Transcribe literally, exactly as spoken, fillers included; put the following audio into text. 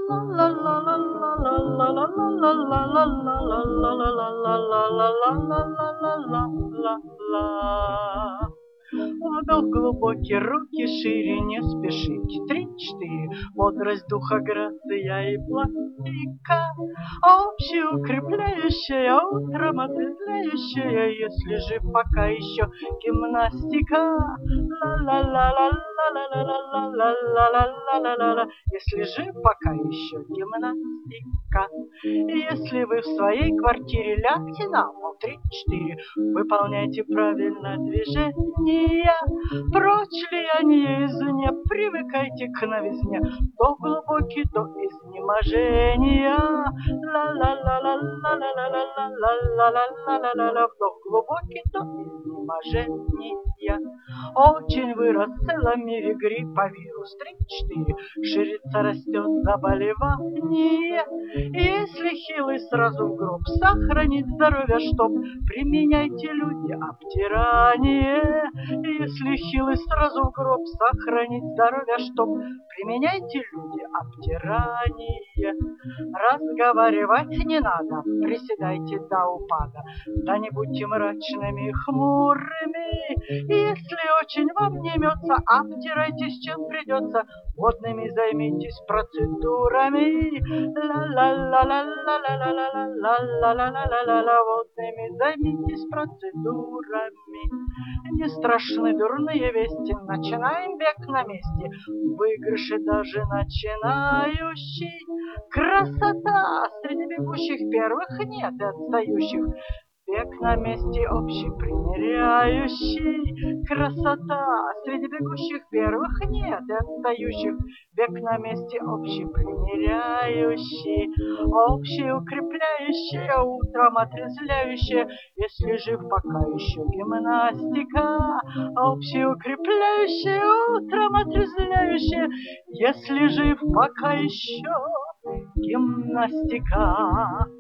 Вдох глубокий, руки шире, не спешите. Три-четыре. Бодрость духа, грация и пластика, общеукрепляющая, утром отрезвляющая, если жив пока еще, гимнастика. Ла-ла-ла-ла-ла-ла-ла-ла-ла-ла-ла-ла-ла-ла. Если жив пока еще, гимнастика. Если вы в своей квартире, лягте на пол. Три-четыре. Выполняйте правильно движения. Прочь влияние извне, привыкайте к новизне. Вдох глубокий до изнеможения. Ла-ла-ла-ла-ла-ла-ла-ла-ла-ла-ла-ла-ла-ла. Вдох глубокий до изнеможения. Очень вырос в целом мире грипповирус. Три-четыре. Ширится, растет заболевание. Если хилый, сразу в гроб. Сохранить здоровье, чтоб применяйте, люди, обтирание. Если хилый, сразу в гроб. Сохранить здоровье, чтоб применяйте, люди, обтирание. Разговаривать не надо, приседайте до упада. Да не будьте мрачными, хмурыми. Если очень вам не имется, обтирайтесь, чем придется. Водными займитесь процедурами. Ла-ла-ла-ла-ла-ла-ла-ла-ла-ла-ла-ла-ла. Водными займитесь процедурами. Не страшны дурные вести, начинаем бег на месте. Выигрыши даже начинающий. Красота! Среди бегущих первых нет отстающих. Бег на месте общий примеряющий. Красота! Среди бегущих первых нет отстающих. Бег на месте общий примеряющий. Общий укрепляющий, утром отрезвляющий. Если жив пока еще, гимнастика. Общий укрепляющий, утром отрезвляющий. Если жив пока еще, гимнастика.